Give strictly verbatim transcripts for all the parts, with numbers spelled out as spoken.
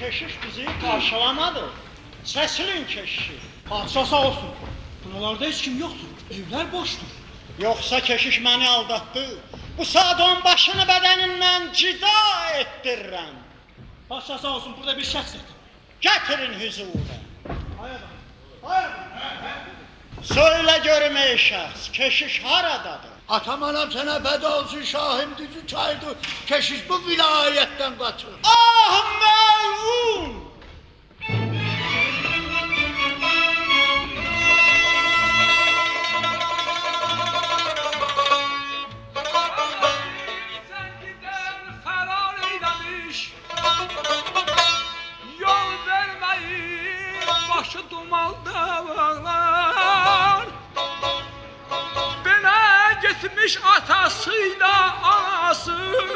keşiş bizi karşılamadı. Sesilin keşişi. Padişah sağ olsun. Buralarda hiç kim yoktur. Evler boştur. Yoksa keşiş beni aldattı. Bu saat on başını bedeninden cida ettirirəm. Padişah sağ olsun, burada bir şəxs etdim. Getirin huzura. Hay adam. Hay adam. Söyle görüm ey şəxs, keşiş haradadır? Atam anam sana feda olsun, şahim düzü çaydı. Keşiş bu vilayetten kaçır. Ah melun! Başı dumalda bağlar, bana gitmiş atasıyla anası.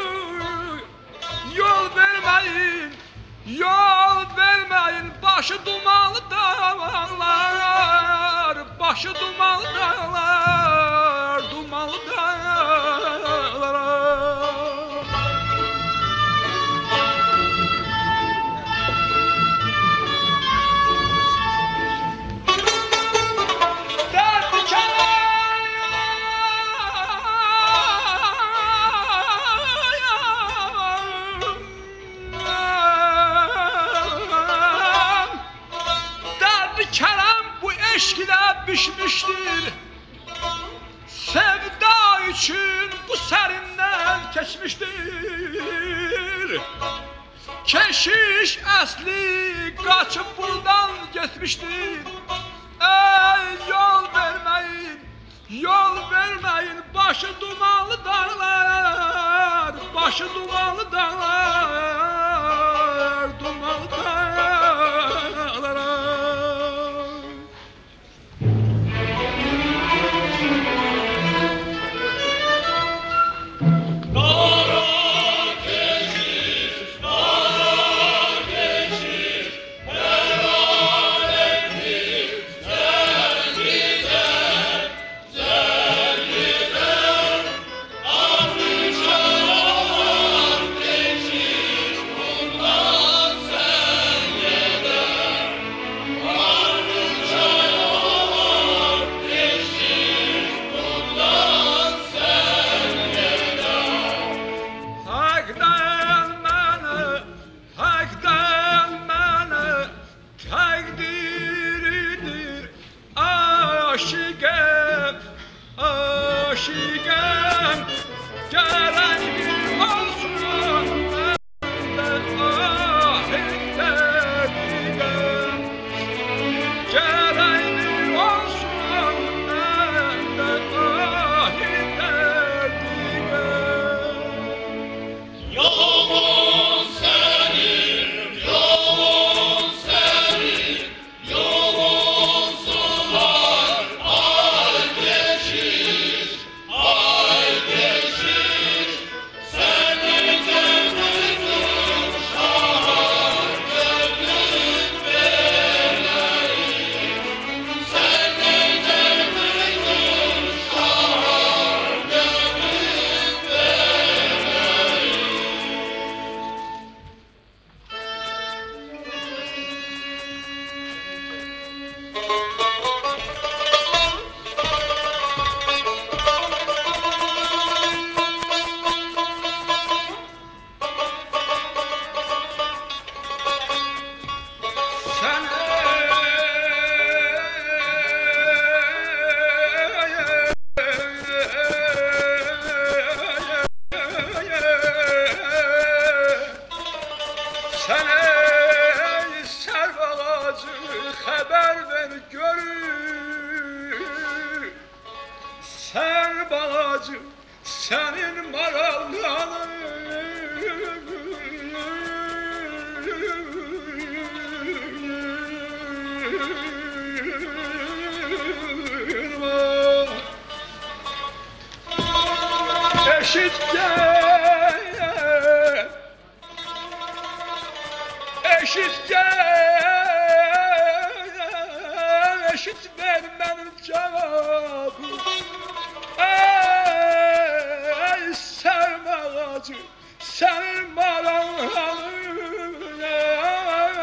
Yol vermeyin, yol vermeyin, başı dumalda bağlar, başı dumalda bağlar, dumalda bağlar. Eşkile pişmiştir, sevda için bu serinden geçmiştir. Keşiş asli kaçıp buradan gitmiştir. Ey yol vermeyin, yol vermeyin, başı dumanlı dağlar, başı dumanlı dağlar, dumanlı dağlar. Senin marallarını eşit gel, eşit gel, eşit ver benim cevabı. Ey sevme ağacı, senin maranhanı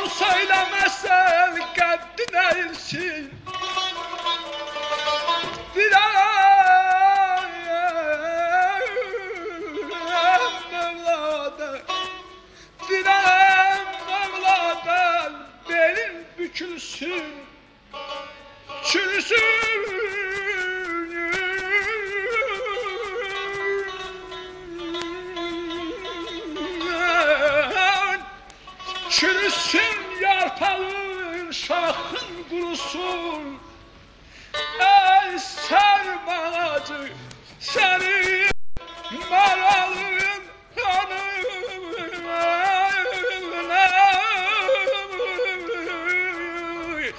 söylemezsen kaddin eğilsin. Direm Mevla'da, direm Mevla'da belin bükülsün, çürüsün. Çürüsün yarpağın, şahın kurusun. Ey sermalacı, senin maralın hanım,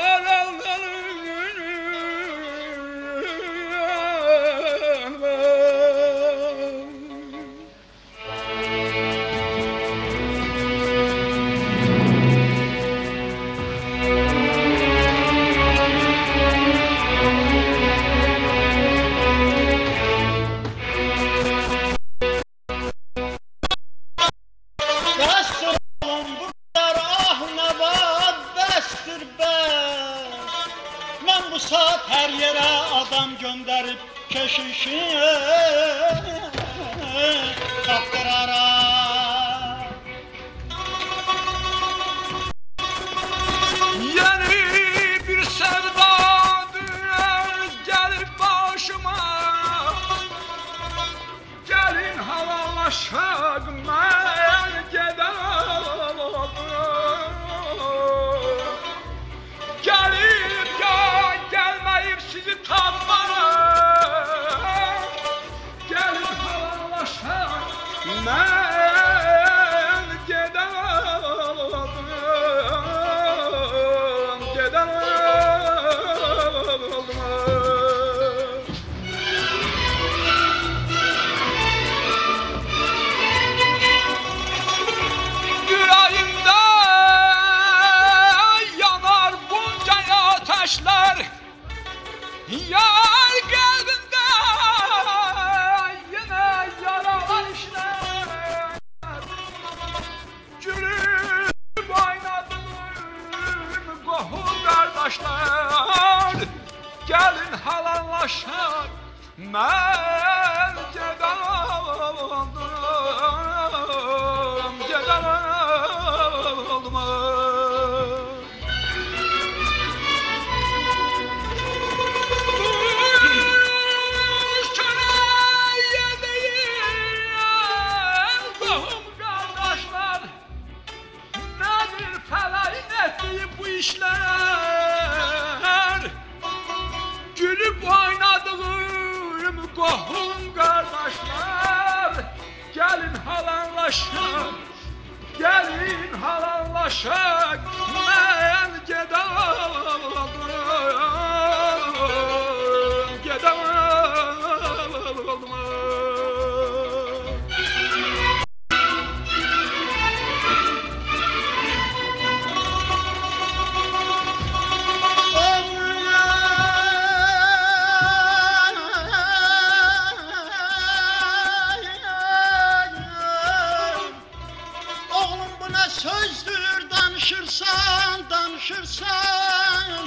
Destur oğlum bunlar ah ne var destur be. Ben bu saat her yere adam gönderip keşişi kaptırarak. Yeni bir sevdadır gelip başıma. Gelin havalaşak ben giderim. Gelip ya gelmeyip sizi tapmara. Gelin havalaşak ben giderim. Yüreğimde yanar bunca ateşler, yar kalbimde yine yaralar işler. Gülüp oynadım kohum kardeşler, gelin halallaşak ben giderim, giderim. Kohum kardeşler, nedir feleğin ettiği bu işler? Gülüp oynadığım kohum kardeşler, gelin halallaşak, gelin halallaşak ben giderim, giderim. Oğlum bu ne sözdür danışırsan, danışırsan.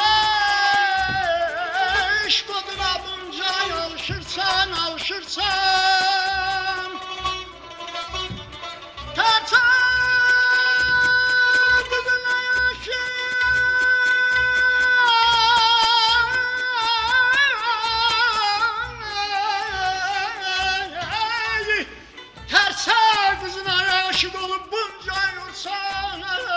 Eş koduna bunca alışırsan, alışırsan. Tersa kızına yaşa. Tersa kızına aşık olup bunca ölsen.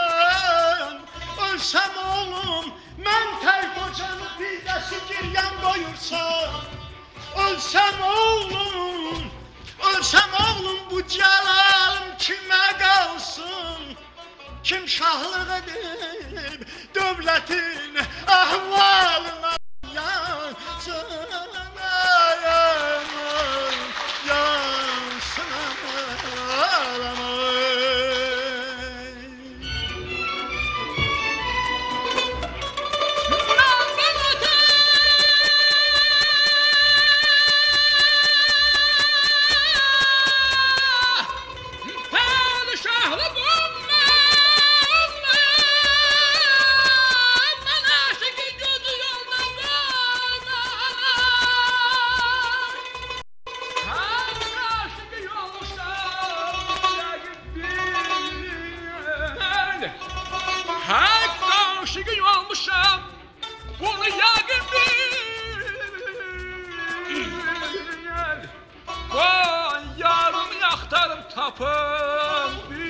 Ölsem oğlum ben tel kocanı bir de sikirgen doyursam. Ölsem oğlum, ölsem oğlum bu celalım kime kalsın? Kim şahlık edip devletin ahvalına yansın, yansın ağlamay. Padişahlı bunlar Bunu yakın Vay yarım yaktarım tapım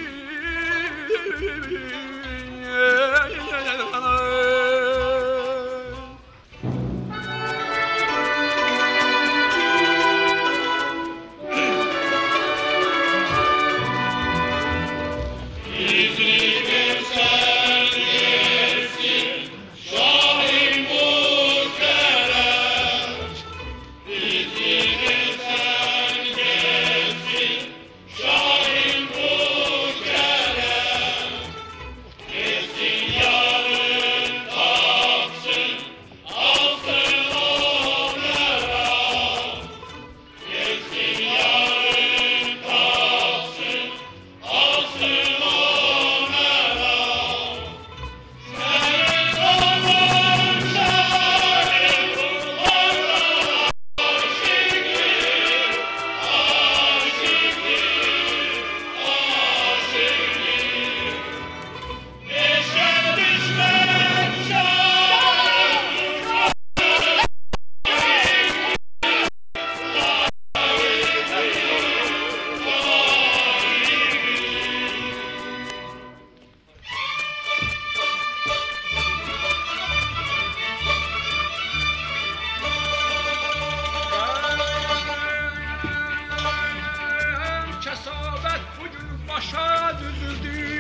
Kesavət bugün başa düzüldü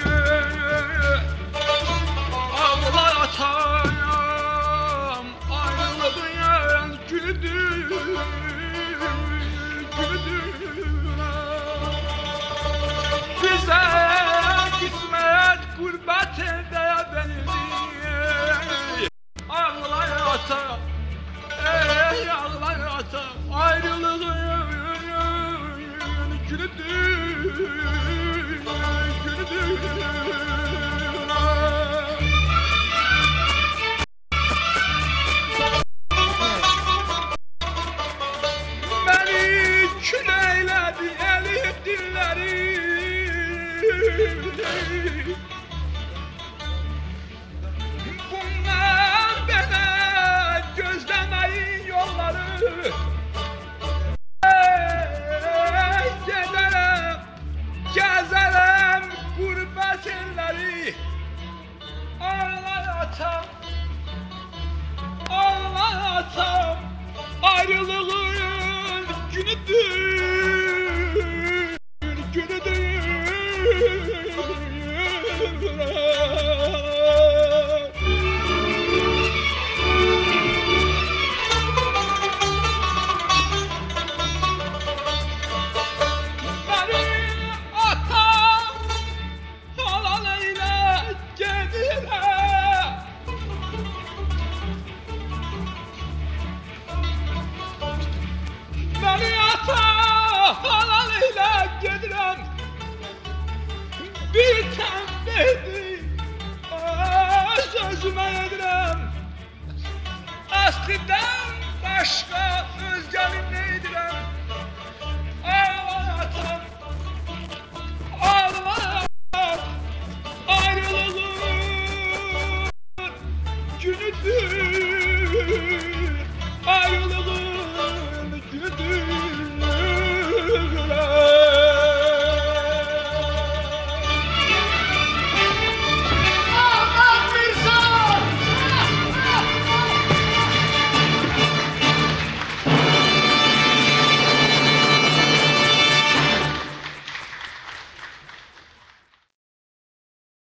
Ağlar atayım ayrılığın günüdür Günüdür Bize gitmez gurbet elde benimdir Ağlar atayım ey ağlar atayım ayrılığın Günüdür, günüdür Beni kül eyledi eli dilleri Bunlar bana gözlemeyin yolları Gezerem gurbet elleri Ağlar atam Ağlar atam Ayrılığın günüdür Günüdür